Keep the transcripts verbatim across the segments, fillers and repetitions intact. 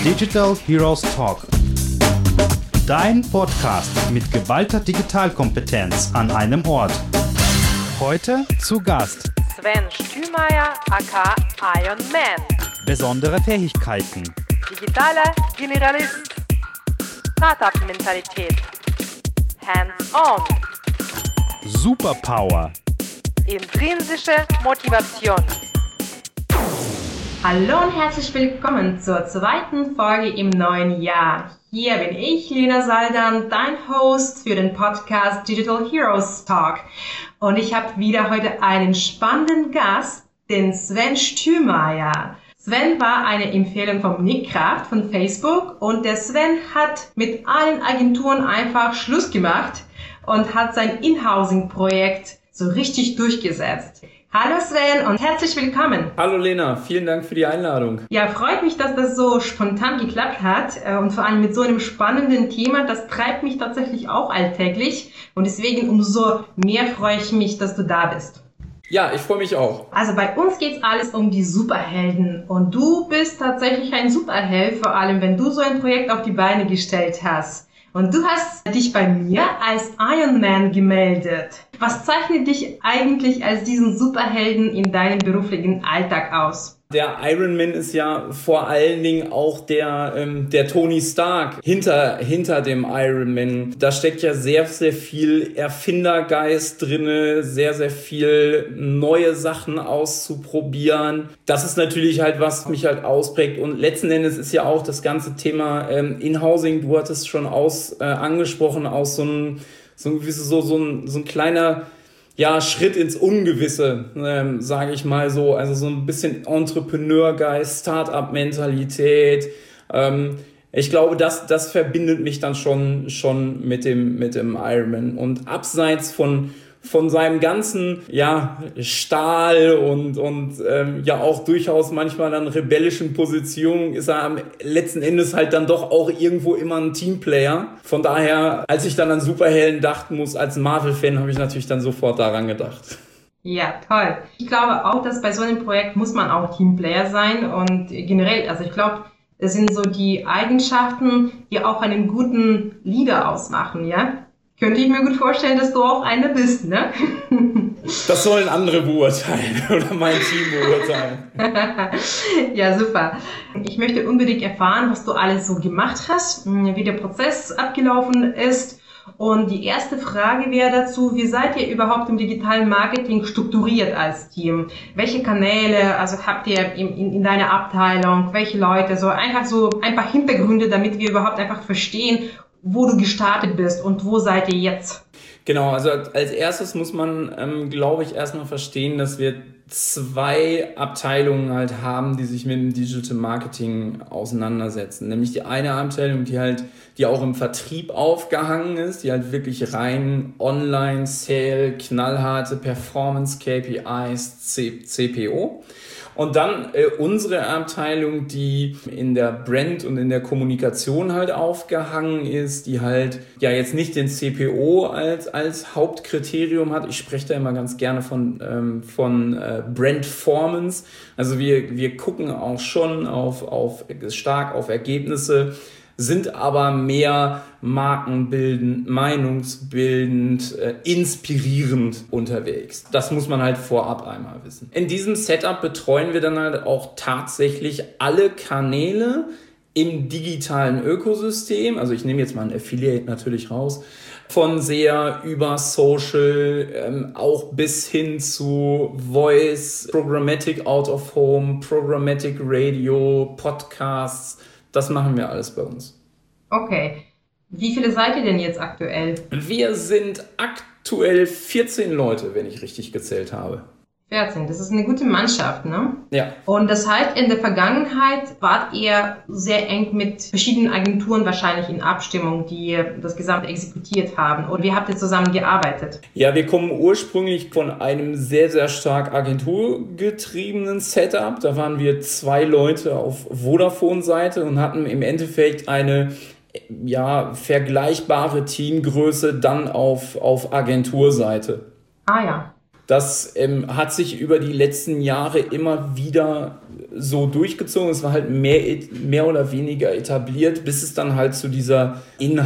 Digital Heroes Talk. Dein Podcast mit geballter Digitalkompetenz an einem Ort. Heute zu Gast Sven Stümeier aka Iron Man. Besondere Fähigkeiten. Digitaler Generalist. Startup-Mentalität. Hands-on. Superpower. Intrinsische Motivation. Hallo und herzlich willkommen zur zweiten Folge im neuen Jahr. Hier bin ich, Lena Saldan, dein Host für den Podcast Digital Heroes Talk. Und ich habe wieder heute einen spannenden Gast, den Sven Stümeier. Sven war eine Empfehlung von Nick Kraft von Facebook und der Sven hat mit allen Agenturen einfach Schluss gemacht und hat sein In-Housing-Projekt so richtig durchgesetzt. Hallo Sven und herzlich willkommen. Hallo Lena, vielen Dank für die Einladung. Ja, freut mich, dass das so spontan geklappt hat und vor allem mit so einem spannenden Thema. Das treibt mich tatsächlich auch alltäglich und deswegen umso mehr freue ich mich, dass du da bist. Ja, ich freue mich auch. Also bei uns geht's alles um die Superhelden und du bist tatsächlich ein Superheld, vor allem wenn du so ein Projekt auf die Beine gestellt hast. Und du hast dich bei mir als Iron Man gemeldet. Was zeichnet dich eigentlich als diesen Superhelden in deinem beruflichen Alltag aus? Der Iron Man ist ja vor allen Dingen auch der ähm, der Tony Stark hinter hinter dem Iron Man. Da steckt ja sehr sehr viel Erfindergeist drinne, sehr sehr viel neue Sachen auszuprobieren. Das ist natürlich halt was mich halt ausprägt und letzten Endes ist ja auch das ganze Thema ähm, In-Housing. Du hattest schon aus äh, angesprochen aus so einem so ein so so ein so ein kleiner ja, Schritt ins Ungewisse, ähm, sage ich mal so. Also so ein bisschen Entrepreneurgeist, Start-up-Mentalität. Ähm, ich glaube, das, das verbindet mich dann schon, schon mit dem, mit dem Ironman. Und abseits von, von seinem ganzen, ja, Stahl und, und, ähm, ja auch durchaus manchmal dann rebellischen Positionen ist er am letzten Endes halt dann doch auch irgendwo immer ein Teamplayer. Von daher, als ich dann an Superhelden dachten muss, als Marvel-Fan, habe ich natürlich dann sofort daran gedacht. Ja, toll. Ich glaube auch, dass bei so einem Projekt muss man auch Teamplayer sein und generell, also ich glaube, es sind so die Eigenschaften, die auch einen guten Leader ausmachen, ja? Könnte ich mir gut vorstellen, dass du auch einer bist, ne? Das sollen andere beurteilen oder mein Team beurteilen. Ja, super. Ich möchte unbedingt erfahren, was du alles so gemacht hast, wie der Prozess abgelaufen ist. Und die erste Frage wäre dazu, wie seid ihr überhaupt im digitalen Marketing strukturiert als Team? Welche Kanäle, also habt ihr in, in, in deiner Abteilung, welche Leute, so einfach so ein paar Hintergründe, damit wir überhaupt einfach verstehen, wo du gestartet bist und wo seid ihr jetzt? Genau, also als erstes muss man, ähm, glaube ich, erstmal verstehen, dass wir zwei Abteilungen halt haben, die sich mit dem Digital Marketing auseinandersetzen. Nämlich die eine Abteilung, die halt, die auch im Vertrieb aufgehangen ist, die halt wirklich rein Online, Sale, knallharte Performance, K P Is, C P O. Und dann äh, unsere Abteilung, die in der Brand und in der Kommunikation halt aufgehangen ist, die halt ja jetzt nicht den C P O als als Hauptkriterium hat. Ich spreche da immer ganz gerne von ähm, von äh, Brandformance. Also wir wir gucken auch schon auf auf stark auf Ergebnisse, sind aber mehr markenbildend, meinungsbildend, äh, inspirierend unterwegs. Das muss man halt vorab einmal wissen. In diesem Setup betreuen wir dann halt auch tatsächlich alle Kanäle im digitalen Ökosystem. Also ich nehme jetzt mal ein Affiliate natürlich raus. Von S E A über Social, ähm, auch bis hin zu Voice, Programmatic Out of Home, Programmatic Radio, Podcasts. Das machen wir alles bei uns. Okay. Wie viele seid ihr denn jetzt aktuell? Wir sind aktuell vierzehn Leute, wenn ich richtig gezählt habe. vierzehn, das ist eine gute Mannschaft, ne? Ja. Und das heißt, in der Vergangenheit wart ihr sehr eng mit verschiedenen Agenturen wahrscheinlich in Abstimmung, die das Gesamte exekutiert haben. Oder wie habt ihr zusammen gearbeitet? Ja, wir kommen ursprünglich von einem sehr, sehr stark agenturgetriebenen Setup. Da waren wir zwei Leute auf Vodafone-Seite und hatten im Endeffekt eine ja, vergleichbare Teamgröße dann auf, auf Agenturseite. Ah ja. Das ähm, hat sich über die letzten Jahre immer wieder so durchgezogen. Es war halt mehr, mehr oder weniger etabliert, bis es dann halt zu dieser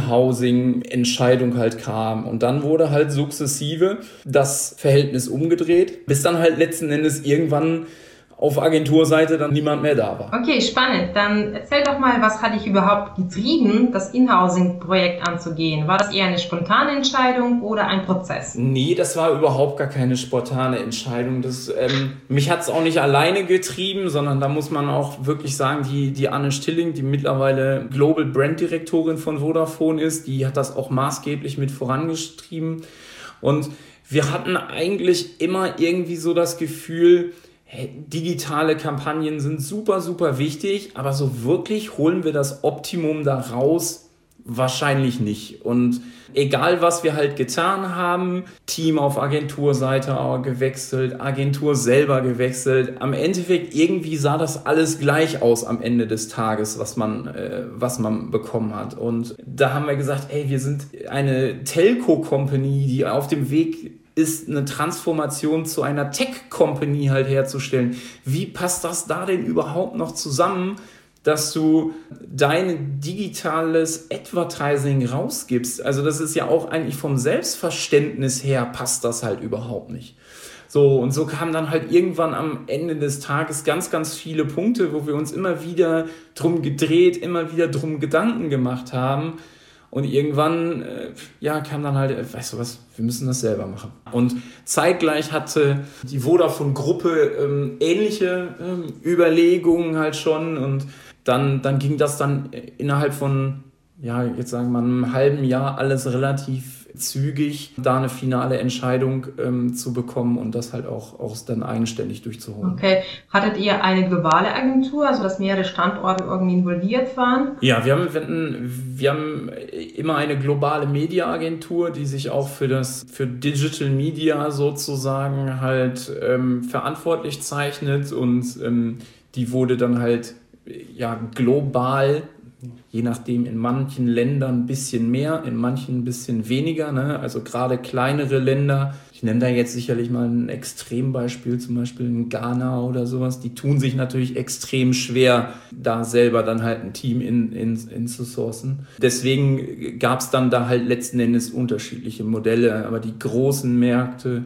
In-Housing-Entscheidung halt kam. Und dann wurde halt sukzessive das Verhältnis umgedreht, bis dann halt letzten Endes irgendwann auf Agenturseite dann niemand mehr da war. Okay, spannend. Dann erzähl doch mal, was hat dich überhaupt getrieben, das In-Housing-Projekt anzugehen? War das eher eine spontane Entscheidung oder ein Prozess? Nee, das war überhaupt gar keine spontane Entscheidung. Das, ähm, mich hat es auch nicht alleine getrieben, sondern da muss man auch wirklich sagen, die, die Anne Stilling, die mittlerweile Global Brand Direktorin von Vodafone ist, die hat das auch maßgeblich mit vorangetrieben. Und wir hatten eigentlich immer irgendwie so das Gefühl, hey, digitale Kampagnen sind super, super wichtig, aber so wirklich holen wir das Optimum da raus? Wahrscheinlich nicht. Und egal, was wir halt getan haben, Team auf Agenturseite gewechselt, Agentur selber gewechselt, am Endeffekt irgendwie sah das alles gleich aus am Ende des Tages, was man, äh, was man bekommen hat. Und da haben wir gesagt, ey, wir sind eine Telco-Company, die auf dem Weg ist, eine Transformation zu einer Tech-Company halt herzustellen. Wie passt das da denn überhaupt noch zusammen, dass du dein digitales Advertising rausgibst? Also das ist ja auch eigentlich vom Selbstverständnis her passt das halt überhaupt nicht. So, und so kamen dann halt irgendwann am Ende des Tages ganz, ganz viele Punkte, wo wir uns immer wieder drum gedreht, immer wieder drum Gedanken gemacht haben. Und irgendwann, äh, ja, kam dann halt, äh, weißt du was, wir müssen das selber machen. Und zeitgleich hatte die Vodafone-Gruppe ähm, ähnliche ähm, Überlegungen halt schon. Und dann, dann ging das dann innerhalb von, ja, jetzt sagen wir mal, einem halben Jahr alles relativ zügig, da eine finale Entscheidung ähm, zu bekommen und das halt auch, auch dann eigenständig durchzuholen. Okay. Hattet ihr eine globale Agentur, also dass mehrere Standorte irgendwie involviert waren? Ja, wir haben, wir hatten, wir haben immer eine globale Media-Agentur, die sich auch für das, für Digital Media sozusagen halt ähm, verantwortlich zeichnet und ähm, die wurde dann halt ja global, je nachdem in manchen Ländern ein bisschen mehr, in manchen ein bisschen weniger, ne? Also gerade kleinere Länder, ich nenne da jetzt sicherlich mal ein Extrembeispiel, zum Beispiel in Ghana oder sowas, die tun sich natürlich extrem schwer, da selber dann halt ein Team in, in, in zu sourcen. Deswegen gab es dann da halt letzten Endes unterschiedliche Modelle, aber die großen Märkte,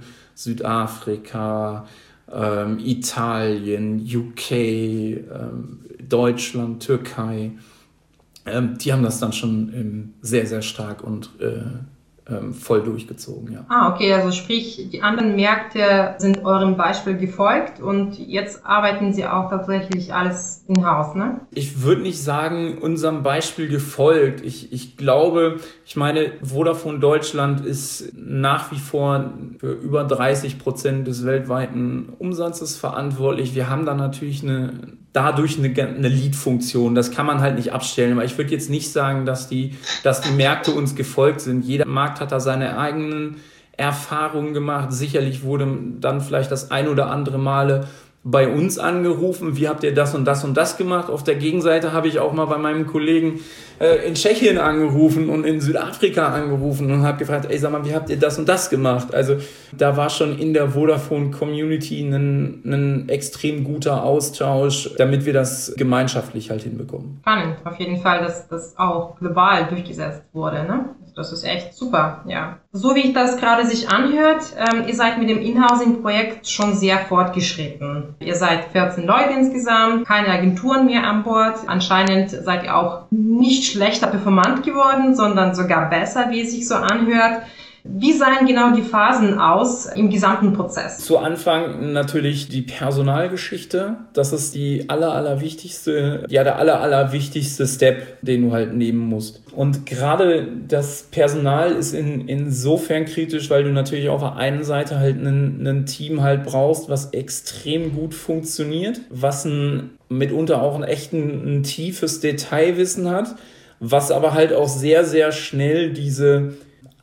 Südafrika, ähm, Italien, U K, ähm, Deutschland, Türkei, Ähm, die haben das dann schon ähm, sehr, sehr stark und äh, ähm, voll durchgezogen, ja. Ah, okay, also sprich, die anderen Märkte sind eurem Beispiel gefolgt und jetzt arbeiten sie auch tatsächlich alles in-house, ne? Ich würde nicht sagen, unserem Beispiel gefolgt. Ich, ich glaube, ich meine, Vodafone Deutschland ist nach wie vor für über dreißig Prozent des weltweiten Umsatzes verantwortlich. Wir haben da natürlich eine dadurch eine, eine Lead-Funktion. Das kann man halt nicht abstellen. Aber ich würde jetzt nicht sagen, dass die, dass die Märkte uns gefolgt sind. Jeder Markt hat da seine eigenen Erfahrungen gemacht. Sicherlich wurde dann vielleicht das ein oder andere Male bei uns angerufen, wie habt ihr das und das und das gemacht? Auf der Gegenseite habe ich auch mal bei meinem Kollegen äh, in Tschechien angerufen und in Südafrika angerufen und habe gefragt, ey, sag mal, wie habt ihr das und das gemacht? Also da war schon in der Vodafone-Community ein, ein extrem guter Austausch, damit wir das gemeinschaftlich halt hinbekommen. Spannend, auf jeden Fall, dass das auch global durchgesetzt wurde, ne? Das ist echt super, ja. So wie ich das gerade sich anhört, ähm, ihr seid mit dem In-Housing-Projekt schon sehr fortgeschritten. Ihr seid vierzehn Leute insgesamt, keine Agenturen mehr an Bord. Anscheinend seid ihr auch nicht schlechter performant geworden, sondern sogar besser, wie es sich so anhört. Wie sahen genau die Phasen aus im gesamten Prozess? Zu Anfang natürlich die Personalgeschichte. Das ist die aller, aller wichtigste, ja, der aller, aller wichtigste Step, den du halt nehmen musst. Und gerade das Personal ist in, insofern kritisch, weil du natürlich auf der einen Seite halt ein, ein Team halt brauchst, was extrem gut funktioniert, was ein, mitunter auch ein echt ein, ein tiefes Detailwissen hat, was aber halt auch sehr, sehr schnell diese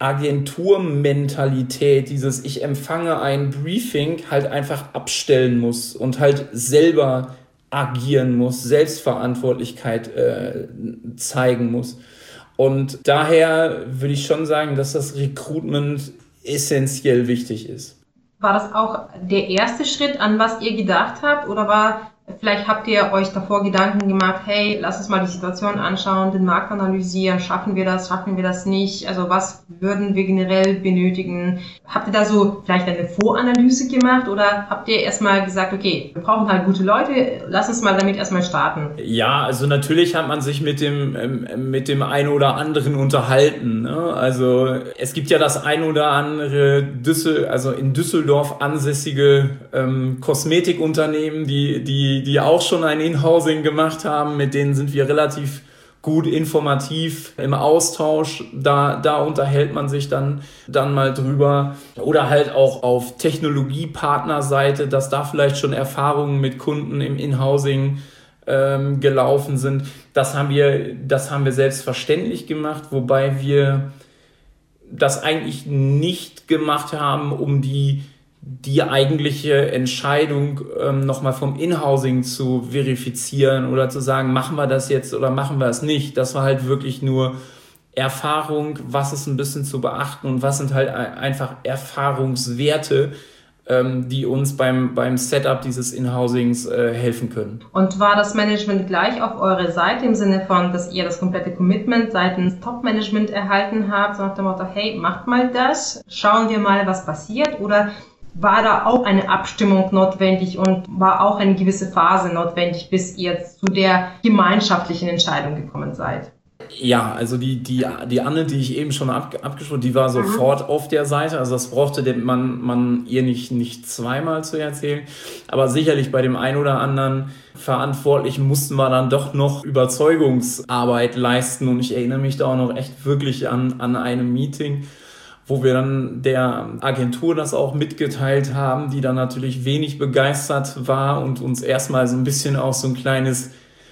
Agenturmentalität, dieses ich empfange ein Briefing halt einfach abstellen muss und halt selber agieren muss, Selbstverantwortlichkeit äh, zeigen muss. Und daher würde ich schon sagen, dass das Recruitment essentiell wichtig ist. War das auch der erste Schritt, an was ihr gedacht habt? Oder war, vielleicht habt ihr euch davor Gedanken gemacht, hey, lass uns mal die Situation anschauen, den Markt analysieren, schaffen wir das, schaffen wir das nicht? Also was würden wir generell benötigen? Habt ihr da so vielleicht eine Voranalyse gemacht oder habt ihr erstmal gesagt, okay, wir brauchen halt gute Leute, lass uns mal damit erstmal starten? Ja, also natürlich hat man sich mit dem ähm, mit dem einen oder anderen unterhalten, ne? Also es gibt ja das ein oder andere Düssel, also in Düsseldorf ansässige ähm, Kosmetikunternehmen, die die die auch schon ein Inhousing gemacht haben, mit denen sind wir relativ gut informativ im Austausch, da, da unterhält man sich dann, dann mal drüber. Oder halt auch auf Technologiepartnerseite, dass da vielleicht schon Erfahrungen mit Kunden im Inhousing ähm, gelaufen sind. Das haben wir, das haben wir selbstverständlich gemacht, wobei wir das eigentlich nicht gemacht haben, um die die eigentliche Entscheidung ähm, nochmal vom Inhousing zu verifizieren oder zu sagen, machen wir das jetzt oder machen wir es nicht. Das war halt wirklich nur Erfahrung, was ist ein bisschen zu beachten und was sind halt einfach Erfahrungswerte, ähm, die uns beim, beim Setup dieses Inhousings äh, helfen können. Und war das Management gleich auf eurer Seite im Sinne von, dass ihr das komplette Commitment seitens Top-Management erhalten habt, so nach dem Motto, hey, macht mal das, schauen wir mal, was passiert, oder war da auch eine Abstimmung notwendig und war auch eine gewisse Phase notwendig, bis ihr zu der gemeinschaftlichen Entscheidung gekommen seid? Ja, also die die die Anne, die ich eben schon ab, abgesprochen, die war sofort mhm. auf der Seite. Also das brauchte man man ihr nicht nicht zweimal zu erzählen. Aber sicherlich bei dem einen oder anderen Verantwortlichen mussten wir dann doch noch Überzeugungsarbeit leisten. Und ich erinnere mich da auch noch echt wirklich an an einem Meeting, wo wir dann der Agentur das auch mitgeteilt haben, die dann natürlich wenig begeistert war und uns erstmal so ein bisschen auch so ein kleines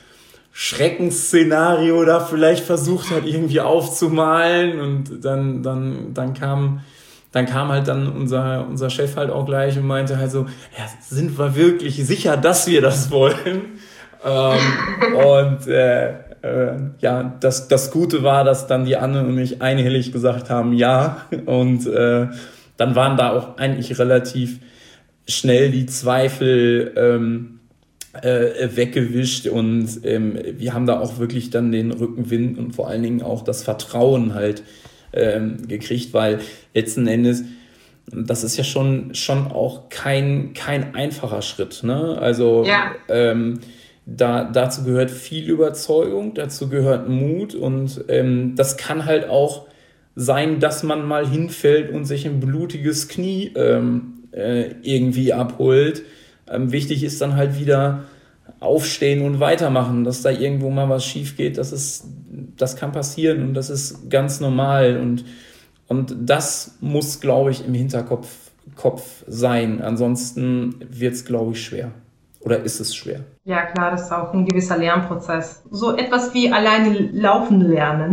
Schreckensszenario da vielleicht versucht hat, irgendwie aufzumalen. Und dann, dann, dann kam, dann kam halt dann unser, unser Chef halt auch gleich und meinte halt so, ja, sind wir wirklich sicher, dass wir das wollen? ähm, und, äh, Äh, ja, das, das Gute war, dass dann die Anne und ich einhellig gesagt haben, ja. Und äh, dann waren da auch eigentlich relativ schnell die Zweifel ähm, äh, weggewischt und ähm, wir haben da auch wirklich dann den Rückenwind und vor allen Dingen auch das Vertrauen halt ähm, gekriegt, weil letzten Endes, das ist ja schon, schon auch kein, kein einfacher Schritt, ne? Also ja. ähm, Da, dazu gehört viel Überzeugung, dazu gehört Mut und ähm, das kann halt auch sein, dass man mal hinfällt und sich ein blutiges Knie ähm, äh, irgendwie abholt. Ähm, wichtig ist dann halt wieder aufstehen und weitermachen, dass da irgendwo mal was schief geht. Das ist, das kann passieren und das ist ganz normal und, und das muss, glaube ich, im Hinterkopf Kopf sein. Ansonsten wird es, glaube ich, schwer. Oder ist es schwer? Ja, klar, das ist auch ein gewisser Lernprozess. So etwas wie alleine laufen lernen.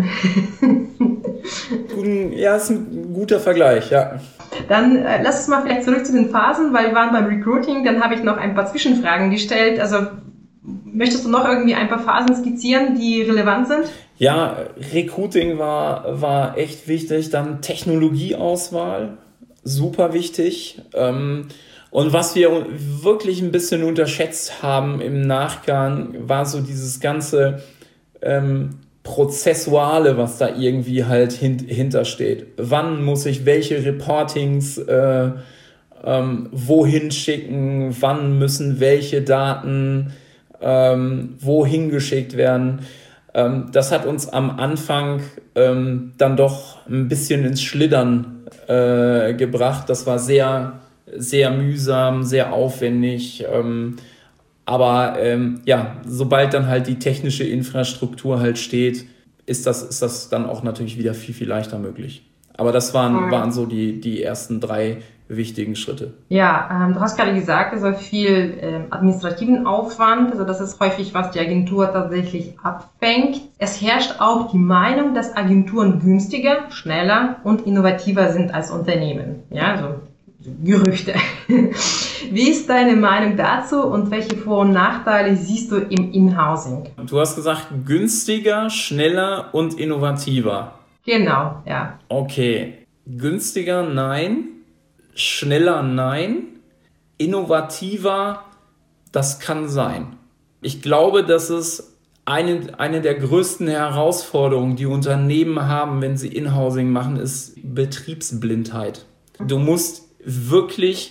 Ja, ist ein guter Vergleich, ja. Dann äh, lass uns mal vielleicht zurück zu den Phasen, weil wir waren beim Recruiting, dann habe ich noch ein paar Zwischenfragen gestellt. Also möchtest du noch irgendwie ein paar Phasen skizzieren, die relevant sind? Ja, Recruiting war, war echt wichtig. Dann Technologieauswahl, super wichtig. Ähm, Und was wir wirklich ein bisschen unterschätzt haben im Nachgang, war so dieses ganze ähm, Prozessuale, was da irgendwie halt hint- hintersteht. Wann muss ich welche Reportings äh, ähm, wohin schicken? Wann müssen welche Daten ähm, wohin geschickt werden? Ähm, das hat uns am Anfang ähm, dann doch ein bisschen ins Schlittern äh, gebracht. Das war sehr sehr mühsam, sehr aufwendig, ähm, aber ähm, ja, sobald dann halt die technische Infrastruktur halt steht, ist das, ist das dann auch natürlich wieder viel, viel leichter möglich. Aber das waren, waren so die, die ersten drei wichtigen Schritte. Ja, ähm, du hast gerade gesagt, also viel ähm, administrativen Aufwand, also das ist häufig, was die Agentur tatsächlich abfängt. Es herrscht auch die Meinung, dass Agenturen günstiger, schneller und innovativer sind als Unternehmen. Ja, also Gerüchte. Wie ist deine Meinung dazu und welche Vor- und Nachteile siehst du im Inhousing? Du hast gesagt, günstiger, schneller und innovativer. Genau, ja. Okay, günstiger, nein. schneller, nein. Innovativer, das kann sein. Ich glaube, dass es eine, eine der größten Herausforderungen, die Unternehmen haben, wenn sie Inhousing machen, ist Betriebsblindheit. Du musst wirklich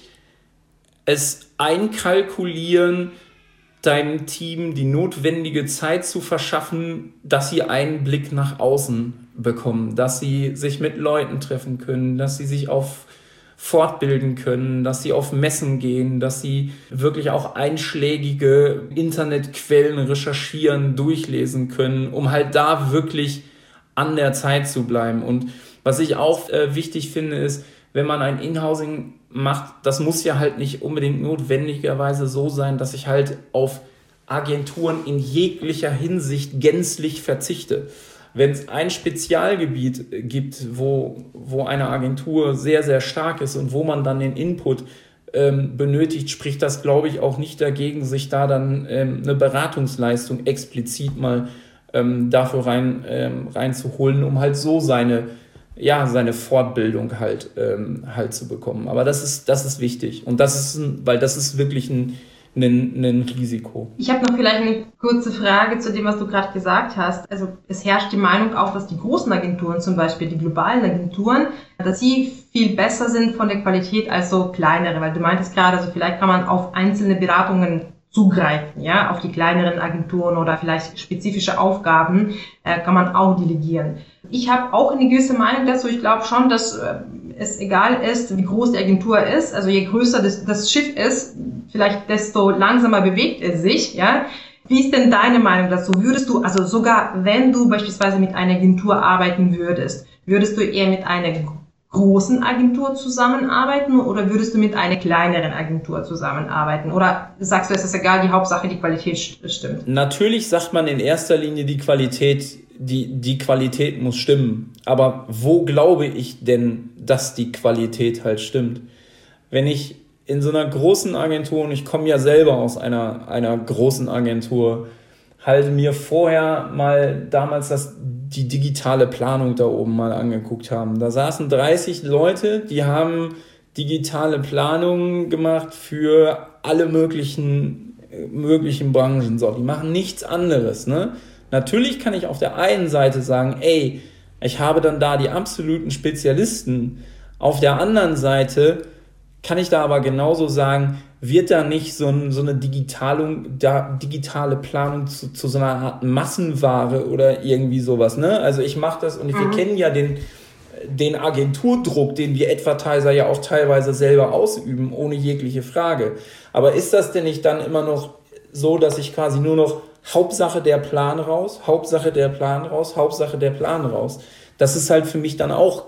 es einkalkulieren, deinem Team die notwendige Zeit zu verschaffen, dass sie einen Blick nach außen bekommen, dass sie sich mit Leuten treffen können, dass sie sich auf fortbilden können, dass sie auf Messen gehen, dass sie wirklich auch einschlägige Internetquellen recherchieren, durchlesen können, um halt da wirklich an der Zeit zu bleiben. Und was ich auch äh, wichtig finde, ist, wenn man ein Inhousing macht, das muss ja halt nicht unbedingt notwendigerweise so sein, dass ich halt auf Agenturen in jeglicher Hinsicht gänzlich verzichte. Wenn es ein Spezialgebiet gibt, wo, wo eine Agentur sehr, sehr stark ist und wo man dann den Input ähm, benötigt, spricht das, glaube ich, auch nicht dagegen, sich da dann ähm, eine Beratungsleistung explizit mal ähm, dafür rein, ähm, reinzuholen, um halt so seine ja, seine Fortbildung halt, ähm, halt zu bekommen. Aber das ist, das ist wichtig. Und das ist, ein, weil das ist wirklich ein, ein, ein Risiko. Ich habe noch vielleicht eine kurze Frage zu dem, was du gerade gesagt hast. Also es herrscht die Meinung auch, dass die großen Agenturen, zum Beispiel die globalen Agenturen, dass sie viel besser sind von der Qualität als so kleinere. Weil du meintest gerade, also vielleicht kann man auf einzelne Beratungen zugreifen, ja, auf die kleineren Agenturen oder vielleicht spezifische Aufgaben äh, kann man auch delegieren. Ich habe auch eine gewisse Meinung dazu. Ich glaube schon, dass äh, es egal ist, wie groß die Agentur ist. Also je größer das, das Schiff ist, vielleicht desto langsamer bewegt es sich, ja. Wie ist denn deine Meinung dazu? Würdest du, also sogar wenn du beispielsweise mit einer Agentur arbeiten würdest, würdest du eher mit einer großen Agentur zusammenarbeiten oder würdest du mit einer kleineren Agentur zusammenarbeiten? Oder sagst du, es ist egal, die Hauptsache, die Qualität stimmt? Natürlich sagt man in erster Linie, die Qualität, die, die Qualität muss stimmen. Aber wo glaube ich denn, dass die Qualität halt stimmt? Wenn ich in so einer großen Agentur, und ich komme ja selber aus einer, einer großen Agentur, halt mir vorher mal damals das, die digitale Planung da oben mal angeguckt haben. Da saßen dreißig Leute, die haben digitale Planungen gemacht für alle möglichen, möglichen Branchen. So, die machen nichts anderes, ne? Natürlich kann ich auf der einen Seite sagen, ey, ich habe dann da die absoluten Spezialisten. Auf der anderen Seite kann ich da aber genauso sagen, wird da nicht so, ein, so eine Digitalung, da, digitale Planung zu, zu so einer Art Massenware oder irgendwie sowas, ne? Also ich mache das und mhm. wir kennen ja den, den Agenturdruck, den wir Advertiser ja auch teilweise selber ausüben, ohne jegliche Frage. Aber ist das denn nicht dann immer noch so, dass ich quasi nur noch Hauptsache der Plan raus, Hauptsache der Plan raus, Hauptsache der Plan raus? Das ist halt für mich dann auch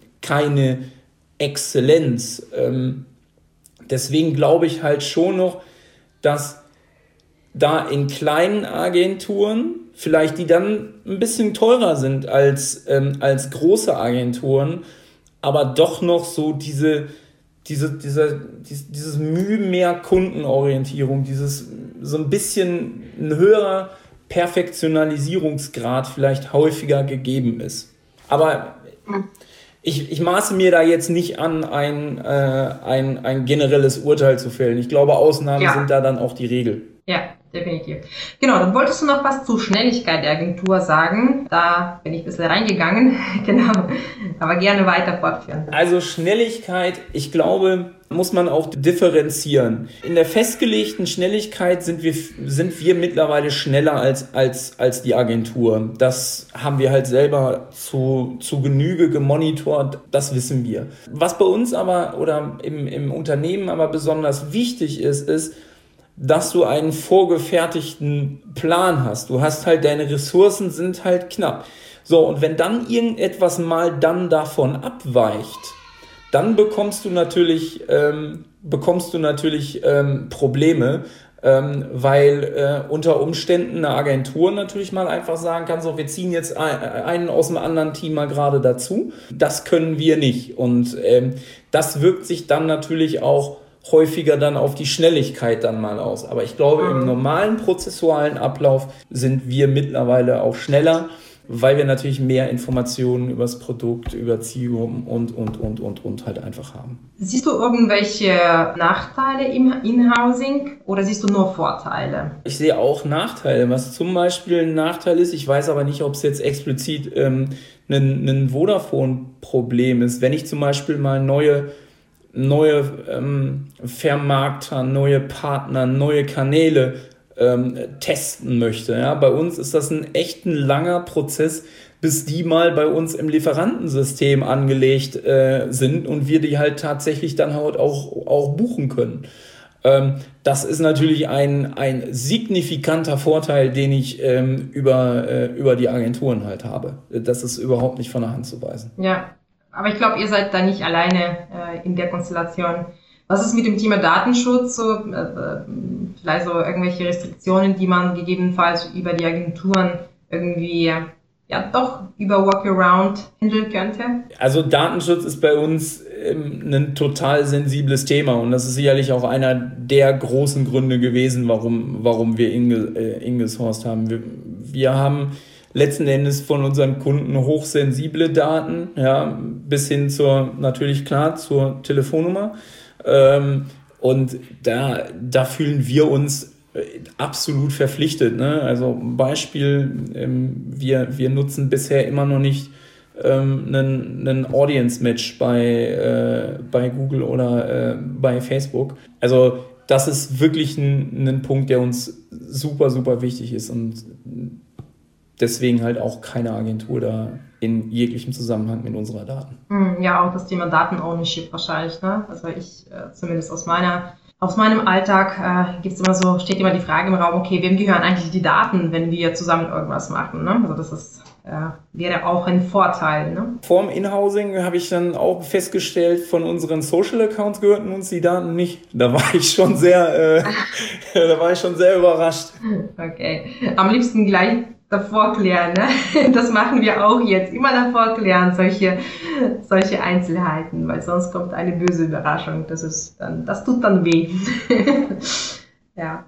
keine Exzellenz. Ähm, deswegen glaube ich halt schon noch, dass da in kleinen Agenturen, vielleicht die dann ein bisschen teurer sind als, ähm, als große Agenturen, aber doch noch so diese, diese, diese, dieses, dieses Mühe mehr Kundenorientierung, dieses so ein bisschen ein höherer Perfektionalisierungsgrad vielleicht häufiger gegeben ist. Aber Ich, ich maße mir da jetzt nicht an, ein, äh, ein, ein generelles Urteil zu fällen. Ich glaube, Ausnahmen ja. sind da dann auch die Regel. Ja, definitiv. Genau, dann wolltest du noch was zur Schnelligkeit der Agentur sagen. Da bin ich ein bisschen reingegangen. Genau, aber gerne weiter fortführen. Also Schnelligkeit, ich glaube, muss man auch differenzieren. In der festgelegten Schnelligkeit sind wir, sind wir mittlerweile schneller als, als, als die Agentur. Das haben wir halt selber zu, zu Genüge gemonitort, das wissen wir. Was bei uns aber oder im, im Unternehmen aber besonders wichtig ist, ist, dass du einen vorgefertigten Plan hast. Du hast halt, deine Ressourcen sind halt knapp. So, und wenn dann irgendetwas mal dann davon abweicht, dann bekommst du natürlich, ähm, bekommst du natürlich ähm, Probleme, ähm, weil äh, unter Umständen eine Agentur natürlich mal einfach sagen kann, so, wir ziehen jetzt einen aus dem anderen Team mal gerade dazu. Das können wir nicht. Und ähm, das wirkt sich dann natürlich auch häufiger dann auf die Schnelligkeit dann mal aus. Aber ich glaube, im normalen prozessualen Ablauf sind wir mittlerweile auch schneller. weil wir natürlich mehr Informationen über das Produkt, über Zielgruppen und, und, und, und, und halt einfach haben. Siehst du irgendwelche Nachteile im In-Housing oder siehst du nur Vorteile? Ich sehe auch Nachteile. Was zum Beispiel ein Nachteil ist, ich weiß aber nicht, ob es jetzt explizit ähm, ein, ein Vodafone-Problem ist. Wenn ich zum Beispiel mal neue, neue ähm, Vermarkter, neue Partner, neue Kanäle ähm, testen möchte. Ja? Bei uns ist das ein echt ein langer Prozess, bis die mal bei uns im Lieferantensystem angelegt äh, sind und wir die halt tatsächlich dann halt auch, auch buchen können. Ähm, das ist natürlich ein, ein signifikanter Vorteil, den ich ähm, über, äh, über die Agenturen halt habe. Das ist überhaupt nicht von der Hand zu weisen. Ja, aber ich glaube, ihr seid da nicht alleine äh, in der Konstellation. Was ist mit dem Thema Datenschutz? So, äh, vielleicht so irgendwelche Restriktionen, die man gegebenenfalls über die Agenturen irgendwie ja doch über Workaround handeln könnte? Also Datenschutz ist bei uns ähm, ein total sensibles Thema und das ist sicherlich auch einer der großen Gründe gewesen, warum, warum wir Inge, äh, ingesourced haben. Wir, wir haben letzten Endes von unseren Kunden hochsensible Daten, ja, bis hin zur, natürlich klar, zur Telefonnummer. Ähm, und da, da fühlen wir uns absolut verpflichtet. Ne? Also Beispiel, ähm, wir, wir nutzen bisher immer noch nicht ähm, einen, einen Audience-Match bei, äh, bei Google oder äh, bei Facebook. Also das ist wirklich ein, ein Punkt, der uns super, super wichtig ist und deswegen halt auch keine Agentur da in jeglichem Zusammenhang mit unserer Daten. Ja, auch das Thema Daten-Ownership wahrscheinlich. Ne? Also ich, äh, zumindest aus meiner Aus meinem Alltag äh, gibt's immer so, steht immer die Frage im Raum, okay, wem gehören eigentlich die Daten, wenn wir zusammen irgendwas machen? Ne? Also das ist, äh, wäre auch ein Vorteil. Ne? Vorm In-Housing habe ich dann auch festgestellt, von unseren Social-Accounts gehörten uns die Daten nicht. Da war ich schon sehr, äh, da war ich schon sehr überrascht. Okay, am liebsten gleich davor klären, ne? Das machen wir auch jetzt. Immer davor klären, solche, solche Einzelheiten, weil sonst kommt eine böse Überraschung. Das ist dann, das tut dann weh. Ja.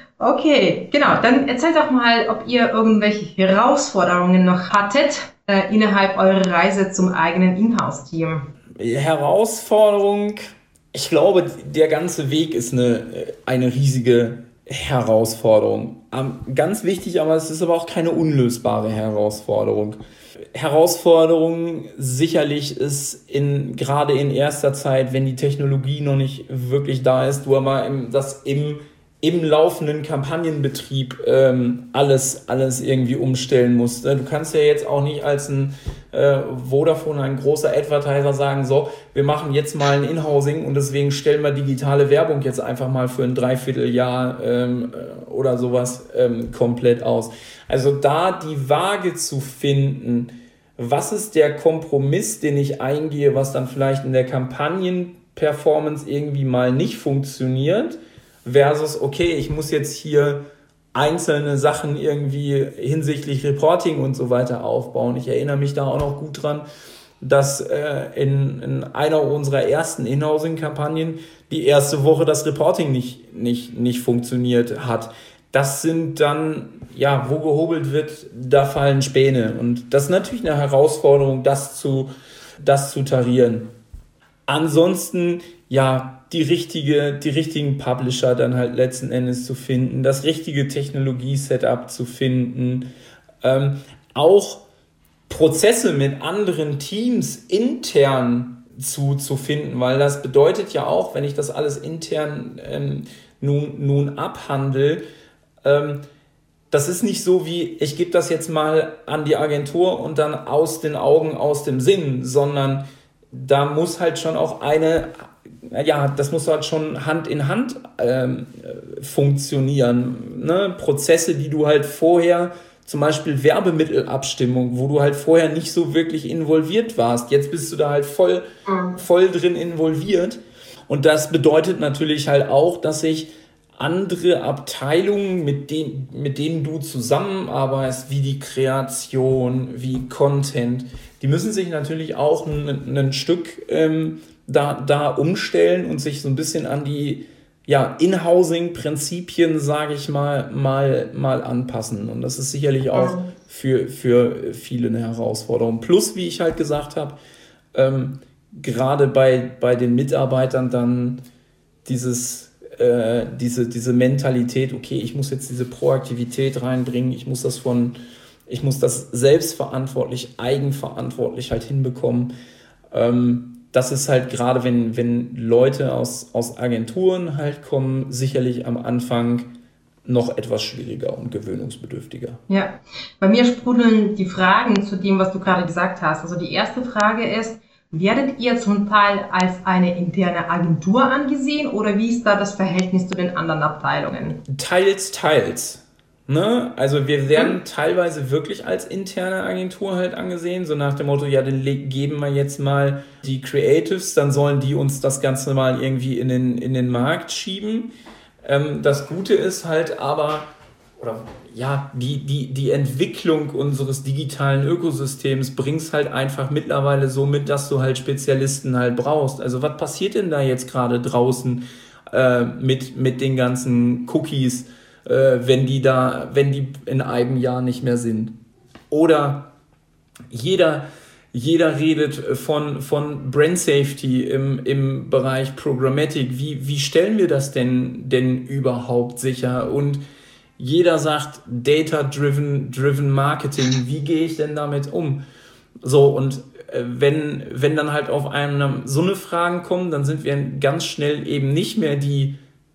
Okay, genau. Dann erzählt doch mal, ob ihr irgendwelche Herausforderungen noch hattet, äh, innerhalb eurer Reise zum eigenen Inhouse-Team. Herausforderung, ich glaube, der ganze Weg ist eine, eine riesige Herausforderung. Ganz wichtig, aber es ist aber auch keine unlösbare Herausforderung. Herausforderung sicherlich ist in, gerade in erster Zeit, wenn die Technologie noch nicht wirklich da ist, du aber im, das im, im laufenden Kampagnenbetrieb ähm, alles, alles irgendwie umstellen musst. Du kannst ja jetzt auch nicht als ein äh, Vodafone, ein großer Advertiser sagen, so, wir machen jetzt mal ein In-Housing und deswegen stellen wir digitale Werbung jetzt einfach mal für ein Dreivierteljahr ähm, oder sowas ähm, komplett aus. Also da die Waage zu finden, was ist der Kompromiss, den ich eingehe, was dann vielleicht in der Kampagnenperformance irgendwie mal nicht funktioniert, versus, okay, ich muss jetzt hier einzelne Sachen irgendwie hinsichtlich Reporting und so weiter aufbauen. Ich erinnere mich da auch noch gut dran, dass äh, in, in einer unserer ersten In-Housing-Kampagnen die erste Woche das Reporting nicht, nicht, nicht funktioniert hat. Das sind dann, ja, wo gehobelt wird, da fallen Späne. Und das ist natürlich eine Herausforderung, das zu, das zu tarieren. Ansonsten, ja, die richtige, die richtigen Publisher dann halt letzten Endes zu finden, das richtige Technologie-Setup zu finden, ähm, auch Prozesse mit anderen Teams intern zu, zu finden, weil das bedeutet ja auch, wenn ich das alles intern ähm, nun, nun abhandle, ähm, das ist nicht so wie, ich gebe das jetzt mal an die Agentur und dann aus den Augen, aus dem Sinn, sondern da muss halt schon auch eine, ja, das muss halt schon Hand in Hand ähm, funktionieren. Ne? Prozesse, die du halt vorher, zum Beispiel Werbemittelabstimmung, wo du halt vorher nicht so wirklich involviert warst. Jetzt bist du da halt voll, voll drin involviert. Und das bedeutet natürlich halt auch, dass sich andere Abteilungen, mit denen, mit denen du zusammenarbeitest, wie die Kreation, wie Content, die müssen sich natürlich auch ein, ein Stück ähm, da, da umstellen und sich so ein bisschen an die, ja, In-Housing-Prinzipien, sage ich mal, mal, mal anpassen. Und das ist sicherlich auch für, für viele eine Herausforderung. Plus, wie ich halt gesagt habe, ähm, gerade bei, bei den Mitarbeitern dann dieses, äh, diese, diese Mentalität, okay, ich muss jetzt diese Proaktivität reinbringen, ich muss das von, ich muss das selbstverantwortlich, eigenverantwortlich halt hinbekommen. Ähm, Das ist halt gerade, wenn, wenn Leute aus, aus Agenturen halt kommen, sicherlich am Anfang noch etwas schwieriger und gewöhnungsbedürftiger. Ja, bei mir sprudeln die Fragen zu dem, was du gerade gesagt hast. Also die erste Frage ist, werdet ihr zum Teil als eine interne Agentur angesehen oder wie ist da das Verhältnis zu den anderen Abteilungen? Teils, teils. Ne? Also wir werden teilweise wirklich als interne Agentur halt angesehen, so nach dem Motto, ja, dann geben wir jetzt mal die Creatives, dann sollen die uns das Ganze mal irgendwie in den, in den Markt schieben. Ähm, das Gute ist halt aber, oder ja, die, die, die Entwicklung unseres digitalen Ökosystems bringt's halt einfach mittlerweile so mit, dass du halt Spezialisten halt brauchst. Also was passiert denn da jetzt gerade draußen äh, mit, mit den ganzen Cookies, wenn die da, wenn die in einem Jahr nicht mehr sind? Oder jeder, jeder redet von, von Brand Safety im, im Bereich Programmatic. Wie, wie stellen wir das denn, denn überhaupt sicher? Und jeder sagt Data-driven, driven Marketing. Wie gehe ich denn damit um? So, und wenn, wenn dann halt auf einem so eine Fragen kommen, dann sind wir ganz schnell eben nicht mehr die,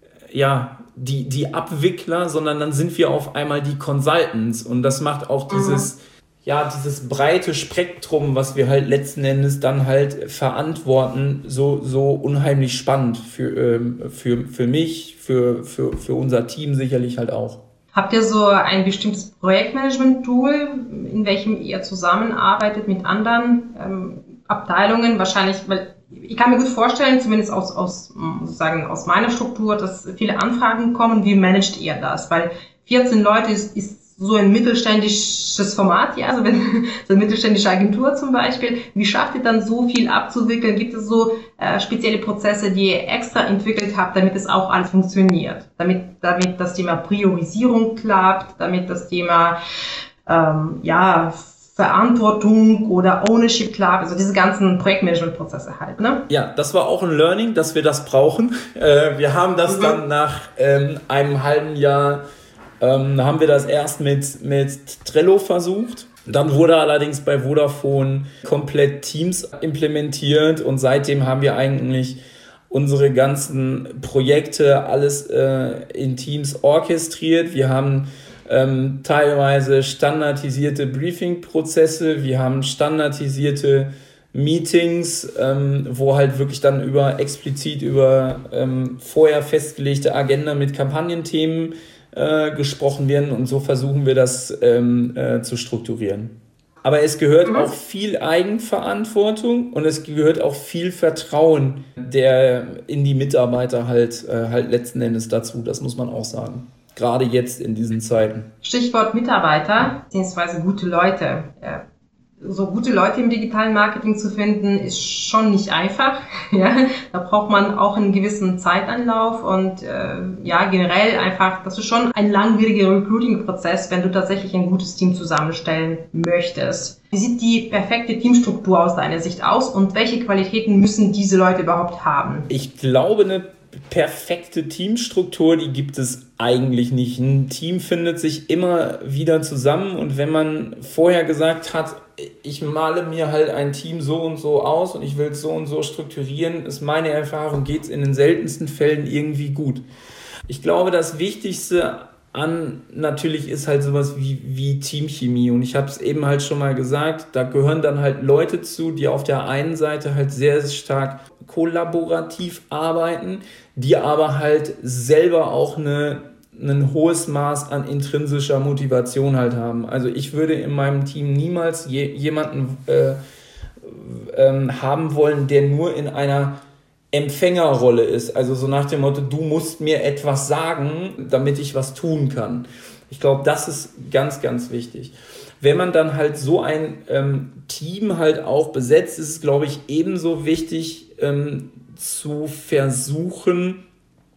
ja, die, die Abwickler, sondern dann sind wir auf einmal die Consultants und das macht auch dieses, mhm. ja, dieses breite Spektrum, was wir halt letzten Endes dann halt verantworten, so, so unheimlich spannend für, für, für mich, für, für, für unser Team sicherlich halt auch. Habt ihr so ein bestimmtes Projektmanagement-Tool, in welchem ihr zusammenarbeitet mit anderen ähm, Abteilungen? Wahrscheinlich, weil ich kann mir gut vorstellen, zumindest aus, aus, sozusagen aus meiner Struktur, dass viele Anfragen kommen. Wie managt ihr das? Weil vierzehn Leute ist, ist so ein mittelständisches Format, ja, also wenn, so eine mittelständische Agentur zum Beispiel. Wie schafft ihr dann so viel abzuwickeln? Gibt es so äh, spezielle Prozesse, die ihr extra entwickelt habt, damit es auch alles funktioniert? Damit, damit das Thema Priorisierung klappt, damit das Thema, ähm, ja, Verantwortung oder Ownership klar, also diese ganzen Projektmanagement-Prozesse halt, ne? Ja, das war auch ein Learning, dass wir das brauchen. Äh, wir haben das mhm. dann nach ähm, einem halben Jahr, ähm, haben wir das erst mit, mit Trello versucht. Dann wurde allerdings bei Vodafone komplett Teams implementiert und seitdem haben wir eigentlich unsere ganzen Projekte alles äh, in Teams orchestriert. Wir haben Ähm, teilweise standardisierte Briefing-Prozesse, wir haben standardisierte Meetings, ähm, wo halt wirklich dann über explizit über ähm, vorher festgelegte Agenda mit Kampagnenthemen äh, gesprochen werden und so versuchen wir das ähm, äh, zu strukturieren. Aber es gehört mhm. auch viel Eigenverantwortung und es gehört auch viel Vertrauen der in die Mitarbeiter halt, äh, halt letzten Endes dazu, das muss man auch sagen. Gerade jetzt in diesen Zeiten. Stichwort Mitarbeiter, beziehungsweise gute Leute. So gute Leute im digitalen Marketing zu finden, ist schon nicht einfach. Ja, da braucht man auch einen gewissen Zeitanlauf und äh, ja, generell einfach, das ist schon ein langwieriger Recruiting-Prozess, wenn du tatsächlich ein gutes Team zusammenstellen möchtest. Wie sieht die perfekte Teamstruktur aus deiner Sicht aus und welche Qualitäten müssen diese Leute überhaupt haben? Ich glaube, eine perfekte Teamstruktur, die gibt es eigentlich nicht. Ein Team findet sich immer wieder zusammen und wenn man vorher gesagt hat, ich male mir halt ein Team so und so aus und ich will es so und so strukturieren, ist meine Erfahrung, geht es in den seltensten Fällen irgendwie gut. Ich glaube, das Wichtigste an natürlich ist halt sowas wie, wie Teamchemie und ich habe es eben halt schon mal gesagt, da gehören dann halt Leute zu, die auf der einen Seite halt sehr, sehr stark kollaborativ arbeiten, die aber halt selber auch eine, ein hohes Maß an intrinsischer Motivation halt haben. Also ich würde in meinem Team niemals je, jemanden äh, äh, haben wollen, der nur in einer Empfängerrolle ist. Also so nach dem Motto, du musst mir etwas sagen, damit ich was tun kann. Ich glaube, das ist ganz, ganz wichtig. Wenn man dann halt so ein ähm, Team halt auch besetzt, ist es, glaube ich, ebenso wichtig ähm, zu versuchen,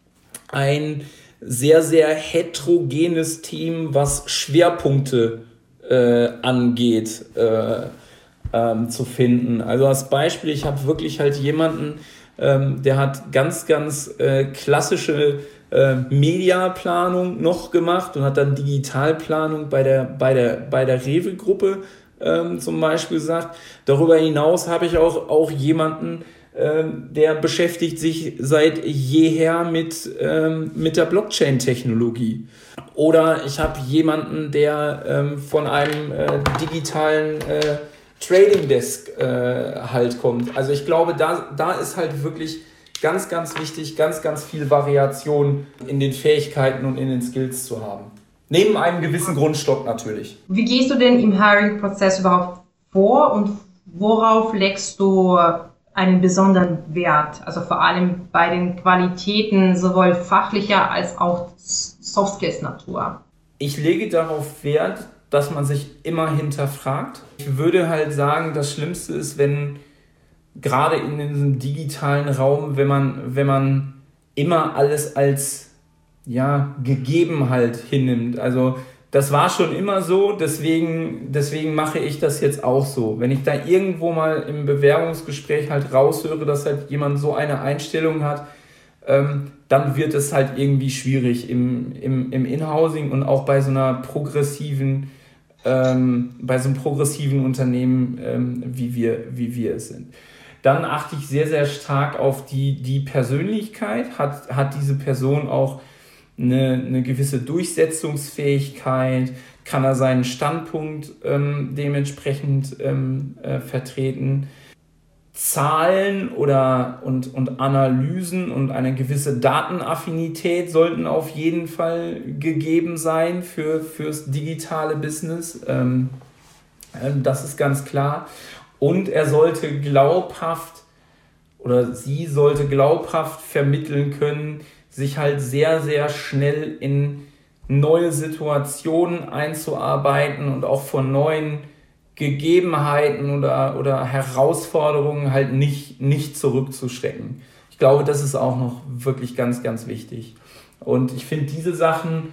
ein sehr, sehr heterogenes Team, was Schwerpunkte äh, angeht, äh, ähm, zu finden. Also als Beispiel, ich habe wirklich halt jemanden, ähm, der hat ganz, ganz äh, klassische äh, Mediaplanung noch gemacht und hat dann Digitalplanung bei der, bei der, bei der Rewe-Gruppe ähm, zum Beispiel gesagt. Darüber hinaus habe ich auch, auch jemanden, der beschäftigt sich seit jeher mit, ähm, mit der Blockchain-Technologie. Oder ich habe jemanden, der ähm, von einem äh, digitalen äh, Trading-Desk äh, halt kommt. Also ich glaube, da, da ist halt wirklich ganz, ganz wichtig, ganz, ganz viel Variation in den Fähigkeiten und in den Skills zu haben. Neben einem gewissen Grundstock natürlich. Wie gehst du denn im Hiring-Prozess überhaupt vor und worauf legst du einen besonderen Wert, also vor allem bei den Qualitäten sowohl fachlicher als auch Soft-Skills-Natur? Ich lege darauf Wert, dass man sich immer hinterfragt. Ich würde halt sagen, das Schlimmste ist, wenn gerade in diesem digitalen Raum, wenn man, wenn man immer alles als ja, gegeben halt hinnimmt. Also das war schon immer so, deswegen, deswegen mache ich das jetzt auch so. Wenn ich da irgendwo mal im Bewerbungsgespräch halt raushöre, dass halt jemand so eine Einstellung hat, ähm, dann wird es halt irgendwie schwierig im, im, im Inhousing und auch bei so einer progressiven, ähm, bei so einem progressiven Unternehmen, ähm, wie wir, wie wir es sind. Dann achte ich sehr, sehr stark auf die, die Persönlichkeit. Hat, hat diese Person auch Eine, eine gewisse Durchsetzungsfähigkeit, kann er seinen Standpunkt ähm, dementsprechend ähm, äh, vertreten. Zahlen oder und, und Analysen und eine gewisse Datenaffinität sollten auf jeden Fall gegeben sein für fürs digitale Business. Ähm, äh, das ist ganz klar. Und er sollte glaubhaft oder sie sollte glaubhaft vermitteln können, sich halt sehr, sehr schnell in neue Situationen einzuarbeiten und auch vor neuen Gegebenheiten oder, oder Herausforderungen halt nicht, nicht zurückzuschrecken. Ich glaube, das ist auch noch wirklich ganz, ganz wichtig. Und ich finde, diese Sachen,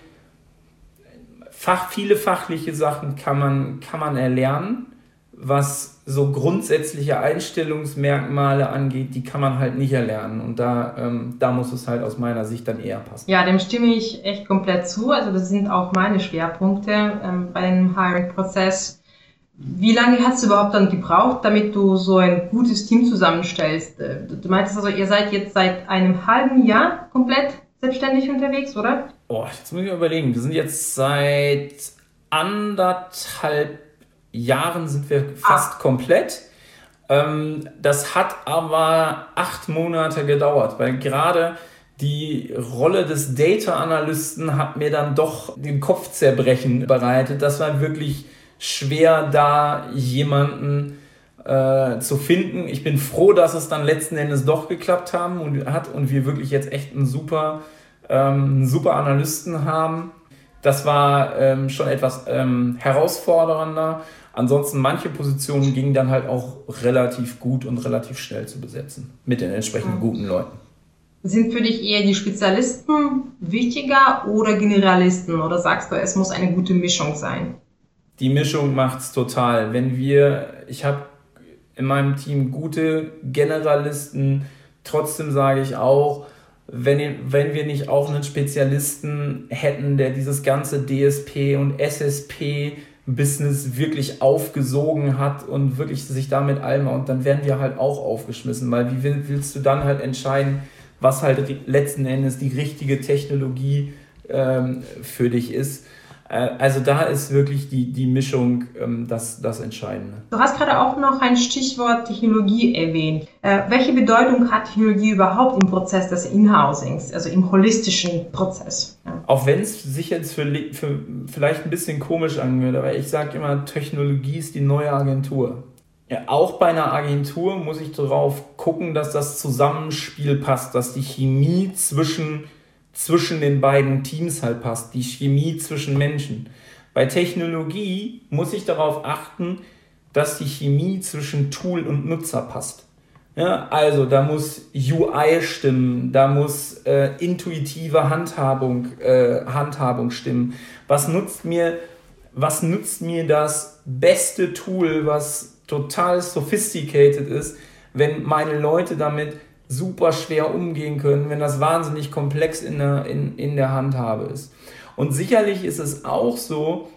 Fach, viele fachliche Sachen kann man, kann man erlernen. Was so grundsätzliche Einstellungsmerkmale angeht, die kann man halt nicht erlernen. Und da, ähm, da muss es halt aus meiner Sicht dann eher passen. Ja, dem stimme ich echt komplett zu. Also das sind auch meine Schwerpunkte ähm, bei dem Hiring-Prozess. Wie lange hast du überhaupt dann gebraucht, damit du so ein gutes Team zusammenstellst? Du meintest also, ihr seid jetzt seit einem halben Jahr komplett selbstständig unterwegs, oder? Oh, jetzt muss ich mir überlegen. Wir sind jetzt seit anderthalb Jahren sind wir fast ah. komplett. Ähm, das hat aber acht Monate gedauert, weil gerade die Rolle des Data-Analysten hat mir dann doch den Kopfzerbrechen bereitet. Das war wirklich schwer, da jemanden äh, zu finden. Ich bin froh, dass es dann letzten Endes doch geklappt haben und hat und wir wirklich jetzt echt einen super, ähm, einen super Analysten haben. Das war ähm, schon etwas ähm, herausfordernder. Ansonsten manche Positionen gingen dann halt auch relativ gut und relativ schnell zu besetzen mit den entsprechend guten Leuten. Sind für dich eher die Spezialisten wichtiger oder Generalisten? Oder sagst du, es muss eine gute Mischung sein? Die Mischung macht's total. Wenn wir, ich habe in meinem Team gute Generalisten, trotzdem sage ich auch, wenn, wenn wir nicht auch einen Spezialisten hätten, der dieses ganze D S P und S S P Business wirklich aufgesogen hat und wirklich sich damit allem, und dann werden wir halt auch aufgeschmissen, weil wie willst du dann halt entscheiden, was halt letzten Endes die richtige Technologie ähm, für dich ist. Äh, also da ist wirklich die, die Mischung ähm, das, das Entscheidende. Du hast gerade auch noch ein Stichwort Technologie erwähnt. Äh, welche Bedeutung hat Technologie überhaupt im Prozess des Inhousings, also im holistischen Prozess? Ja. Auch wenn es sich jetzt für, für vielleicht ein bisschen komisch anhört, aber ich sage immer, Technologie ist die neue Agentur. Ja, auch bei einer Agentur muss ich darauf gucken, dass das Zusammenspiel passt, dass die Chemie zwischen, zwischen den beiden Teams halt passt, die Chemie zwischen Menschen. Bei Technologie muss ich darauf achten, dass die Chemie zwischen Tool und Nutzer passt. Ja, also da muss U I stimmen, da muss äh, intuitive Handhabung, äh, Handhabung stimmen. Was nutzt mir, was nutzt mir das beste Tool, was total sophisticated ist, wenn meine Leute damit super schwer umgehen können, wenn das wahnsinnig komplex in der, in, in der Handhabe ist. Und sicherlich ist es auch so,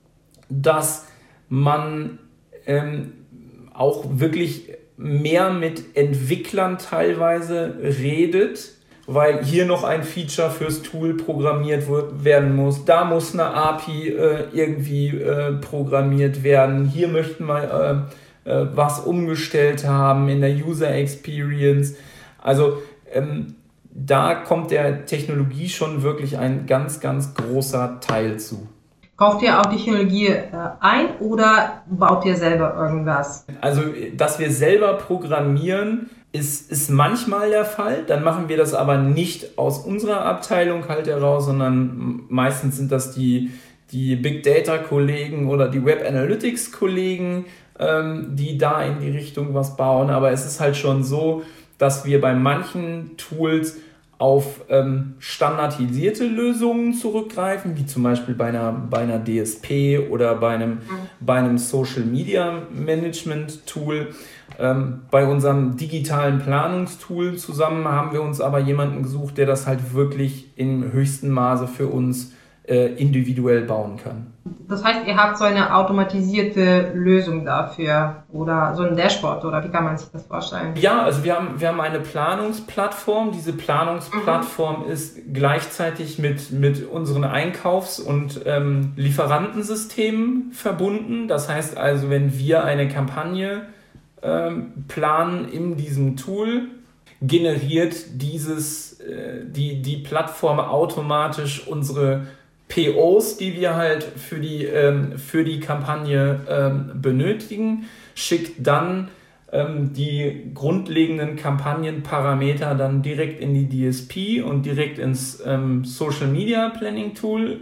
dass man ähm, auch wirklich mehr mit Entwicklern teilweise redet, weil hier noch ein Feature fürs Tool programmiert wird, werden muss. Da muss eine A P I äh, irgendwie äh, programmiert werden. Hier möchten wir äh, äh, was umgestellt haben in der User Experience. Also ähm, da kommt der Technologie schon wirklich ein ganz, ganz großer Teil zu. Kauft ihr auch die Technologie äh, ein oder baut ihr selber irgendwas? Also, dass wir selber programmieren, ist, ist manchmal der Fall. Dann machen wir das aber nicht aus unserer Abteilung halt heraus, sondern meistens sind das die, die Big Data Kollegen oder die Web Analytics Kollegen, ähm, die da in die Richtung was bauen. Aber es ist halt schon so, dass wir bei manchen Tools auf ähm, standardisierte Lösungen zurückgreifen, wie zum Beispiel bei einer, bei einer D S P oder bei einem, mhm. bei einem Social Media Management Tool. Ähm, bei unserem digitalen Planungstool zusammen haben wir uns aber jemanden gesucht, der das halt wirklich im höchsten Maße für uns äh, individuell bauen kann. Das heißt, ihr habt so eine automatisierte Lösung dafür oder so ein Dashboard oder wie kann man sich das vorstellen? Ja, also wir haben, wir haben eine Planungsplattform. Diese Planungsplattform mhm. ist gleichzeitig mit, mit unseren Einkaufs- und ähm, Lieferantensystemen verbunden. Das heißt also, wenn wir eine Kampagne ähm, planen in diesem Tool, generiert dieses, äh, die, die Plattform automatisch unsere P Os, die wir halt für die, ähm, für die Kampagne ähm, benötigen, schickt dann ähm, die grundlegenden Kampagnenparameter dann direkt in die D S P und direkt ins ähm, Social Media Planning Tool.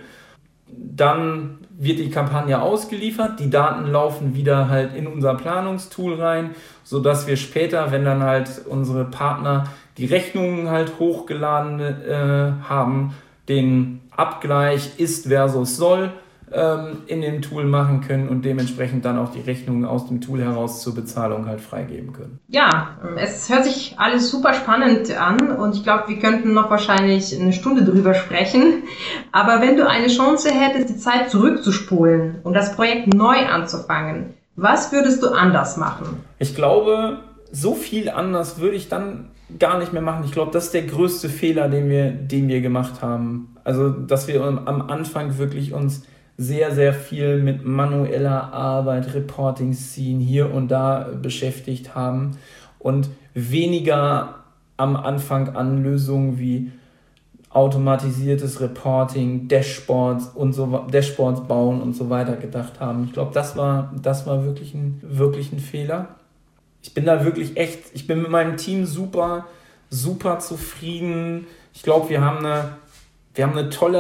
Dann wird die Kampagne ausgeliefert, die Daten laufen wieder halt in unser Planungstool rein, sodass wir später, wenn dann halt unsere Partner die Rechnungen halt hochgeladen äh, haben, den Abgleich ist versus soll ähm, in dem Tool machen können und dementsprechend dann auch die Rechnungen aus dem Tool heraus zur Bezahlung halt freigeben können. Ja, es hört sich alles super spannend an und ich glaube, wir könnten noch wahrscheinlich eine Stunde drüber sprechen. Aber wenn du eine Chance hättest, die Zeit zurückzuspulen und das Projekt neu anzufangen, was würdest du anders machen? Ich glaube, so viel anders würde ich dann gar nicht mehr machen. Ich glaube, das ist der größte Fehler, den wir, den wir gemacht haben. Also, dass wir am Anfang wirklich uns sehr, sehr viel mit manueller Arbeit, Reporting-Scene hier und da beschäftigt haben und weniger am Anfang an Lösungen wie automatisiertes Reporting, Dashboards und so Dashboards bauen und so weiter gedacht haben. Ich glaube, das war, das war wirklich ein, wirklich ein Fehler. Ich bin da wirklich echt, ich bin mit meinem Team super, super zufrieden. Ich glaube, wir haben eine, wir haben eine tolle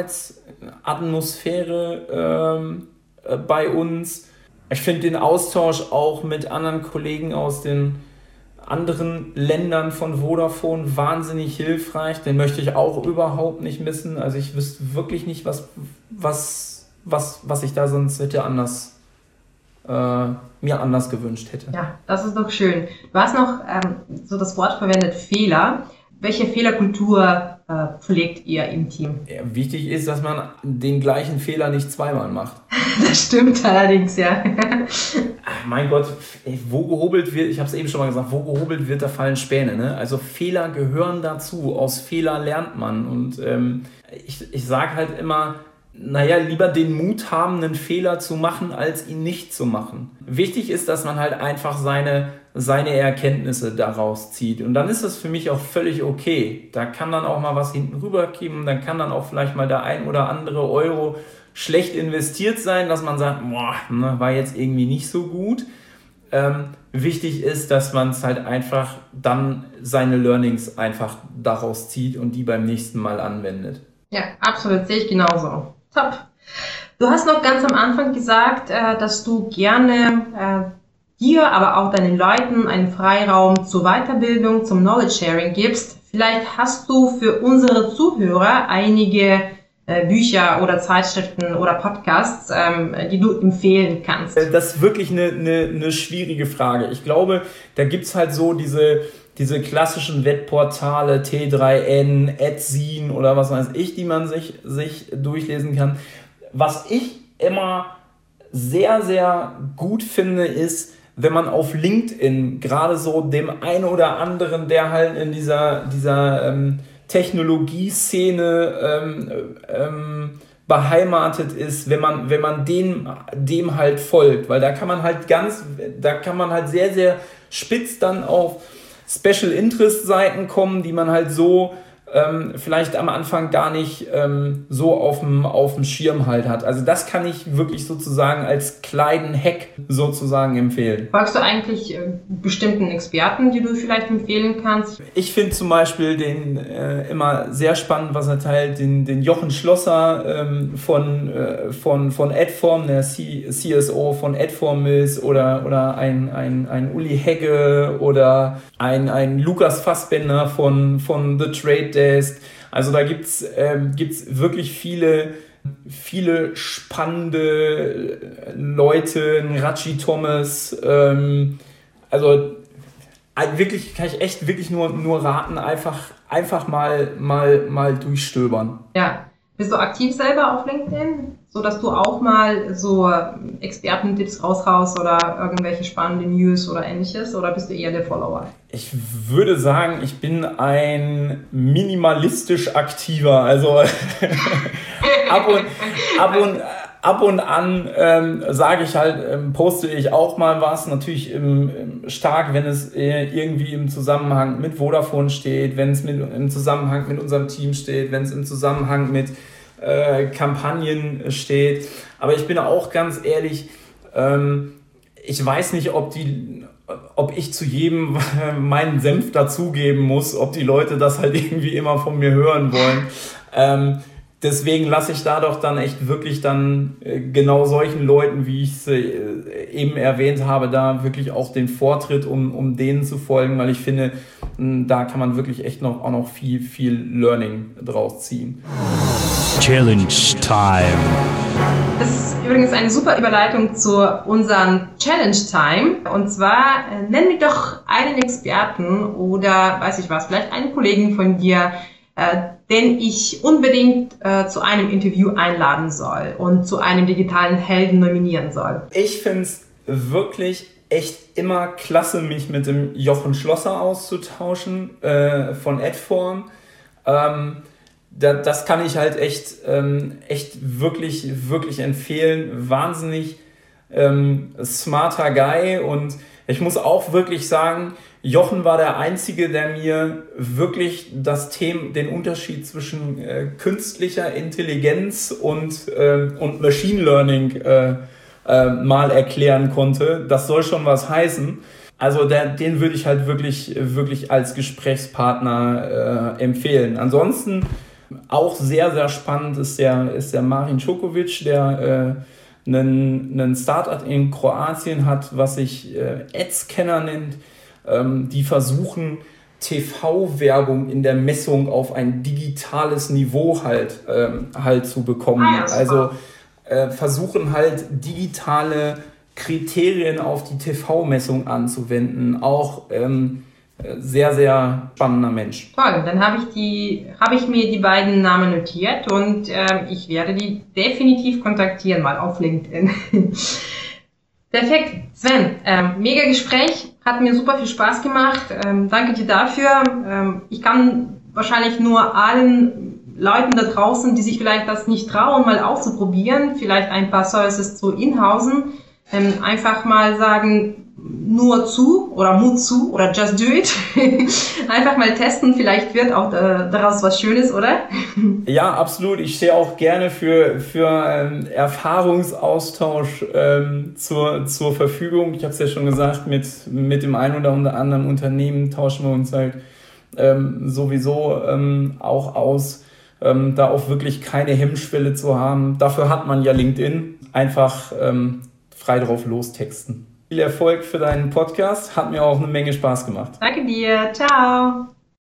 Arbeitsatmosphäre ähm, äh, bei uns. Ich finde den Austausch auch mit anderen Kollegen aus den anderen Ländern von Vodafone wahnsinnig hilfreich. Den möchte ich auch überhaupt nicht missen. Also ich wüsste wirklich nicht, was, was, was, was ich da sonst hätte anders Äh, mir anders gewünscht hätte. Ja, das ist doch schön. Du hast noch ähm, so das Wort verwendet, Fehler. Welche Fehlerkultur äh, pflegt ihr im Team? Ja, wichtig ist, dass man den gleichen Fehler nicht zweimal macht. Das stimmt allerdings, ja. Ach, mein Gott, wo gehobelt wird, ich habe es eben schon mal gesagt, wo gehobelt wird, da fallen Späne. Ne? Also Fehler gehören dazu, aus Fehler lernt man. Und ähm, ich, ich sage halt immer, naja, lieber den Mut haben, einen Fehler zu machen, als ihn nicht zu machen. Wichtig ist, dass man halt einfach seine, seine Erkenntnisse daraus zieht. Und dann ist das für mich auch völlig okay. Da kann dann auch mal was hinten rüberkippen, dann kann dann auch vielleicht mal der ein oder andere Euro schlecht investiert sein, dass man sagt, boah, ne, war jetzt irgendwie nicht so gut. Ähm, wichtig ist, dass man es halt einfach dann seine Learnings einfach daraus zieht und die beim nächsten Mal anwendet. Ja, absolut, sehe ich genauso. Top. Du hast noch ganz am Anfang gesagt, äh, dass du gerne äh, dir, aber auch deinen Leuten einen Freiraum zur Weiterbildung, zum Knowledge Sharing gibst. Vielleicht hast du für unsere Zuhörer einige äh, Bücher oder Zeitschriften oder Podcasts, ähm, die du empfehlen kannst. Das ist wirklich eine, eine, eine schwierige Frage. Ich glaube, da gibt's halt so diese, diese klassischen Webportale, T drei N, Edzine oder was weiß ich, die man sich, sich durchlesen kann. Was ich immer sehr, sehr gut finde, ist, wenn man auf LinkedIn gerade so dem einen oder anderen, der halt in dieser, dieser ähm, Technologieszene ähm, ähm, beheimatet ist, wenn man, wenn man dem, dem halt folgt, weil da kann man halt ganz, da kann man halt sehr, sehr spitz dann auf Special Interest Seiten kommen, die man halt so ähm, vielleicht am Anfang gar nicht ähm, so auf dem auf dem Schirm halt hat. Also das kann ich wirklich sozusagen als kleinen Hack sozusagen empfehlen. Folgst du eigentlich äh, bestimmten Experten, die du vielleicht empfehlen kannst? Ich finde zum Beispiel den äh, immer sehr spannend, was er teilt, den, den Jochen Schlosser ähm, von, äh, von, von Adform, der C- CSO von Adform ist, oder, oder ein, ein, ein Uli Hegge oder ein, ein Lukas Fassbender von, von The Trade Desk. Also da gibt's ähm, gibt's wirklich viele viele spannende Leute, Raji Thomas. Ähm, also wirklich kann ich echt wirklich nur nur raten, einfach einfach mal mal mal durchstöbern. Ja. Bist du aktiv selber auf LinkedIn, so dass du auch mal so Expertentipps raushaust oder irgendwelche spannende News oder ähnliches, oder bist du eher der Follower? Ich würde sagen, ich bin ein minimalistisch aktiver, also ab und ab und ab und an ähm, sage ich halt, ähm, poste ich auch mal was, natürlich im, im stark, wenn es äh, irgendwie im Zusammenhang mit Vodafone steht, wenn es mit, im Zusammenhang mit unserem Team steht, wenn es im Zusammenhang mit äh, Kampagnen steht. Aber ich bin auch ganz ehrlich, ähm, ich weiß nicht, ob die, ob ich zu jedem meinen Senf dazugeben muss, ob die Leute das halt irgendwie immer von mir hören wollen. Ähm, Deswegen lasse ich da doch dann echt wirklich dann äh, genau solchen Leuten, wie ich es äh, eben erwähnt habe, da wirklich auch den Vortritt, um, um denen zu folgen, weil ich finde, mh, da kann man wirklich echt noch auch noch viel, viel Learning draus ziehen. Challenge Time. Das ist übrigens eine super Überleitung zu unserem Challenge Time. Und zwar äh, nenn mir doch einen Experten oder weiß ich was, vielleicht einen Kollegen von dir, äh, den ich unbedingt äh, zu einem Interview einladen soll und zu einem digitalen Helden nominieren soll. Ich finde es wirklich echt immer klasse, mich mit dem Jochen Schlosser auszutauschen äh, von Adform. Ähm, da, das kann ich halt echt, ähm, echt wirklich, wirklich empfehlen. Wahnsinnig ähm, smarter Guy, und ich muss auch wirklich sagen, Jochen war der Einzige, der mir wirklich das Thema, den Unterschied zwischen äh, künstlicher Intelligenz und, äh, und Machine Learning äh, äh, mal erklären konnte. Das soll schon was heißen. Also der, den würde ich halt wirklich, wirklich als Gesprächspartner äh, empfehlen. Ansonsten auch sehr, sehr spannend ist der, ist der Marin Čoković, der äh, einen, einen Startup in Kroatien hat, was sich äh, Adscanner nennt. Ähm, die versuchen, T V-Werbung in der Messung auf ein digitales Niveau halt, ähm, halt zu bekommen. Ah, ja, also äh, versuchen halt digitale Kriterien auf die T V-Messung anzuwenden. Auch ähm, sehr, sehr spannender Mensch. Toll, dann habe ich die, habe ich mir die beiden Namen notiert und ähm, ich werde die definitiv kontaktieren, mal auf LinkedIn. Perfekt, Sven, ähm, mega Gespräch, hat mir super viel Spaß gemacht, ähm, danke dir dafür. Ähm, ich kann wahrscheinlich nur allen Leuten da draußen, die sich vielleicht das nicht trauen, mal auszuprobieren, vielleicht ein paar Services zu inhausen, ähm, einfach mal sagen, nur zu oder Mut zu oder just do it. Einfach mal testen, vielleicht wird auch äh, daraus was Schönes, oder? Ja, absolut. Ich stehe auch gerne für, für ähm, Erfahrungsaustausch ähm, zur, zur Verfügung. Ich habe es ja schon gesagt, mit, mit dem einen oder anderen Unternehmen tauschen wir uns halt ähm, sowieso ähm, auch aus, ähm, da auch wirklich keine Hemmschwelle zu haben. Dafür hat man ja LinkedIn. Einfach ähm, frei drauf lostexten. Viel Erfolg für deinen Podcast. Hat mir auch eine Menge Spaß gemacht. Danke dir. Ciao.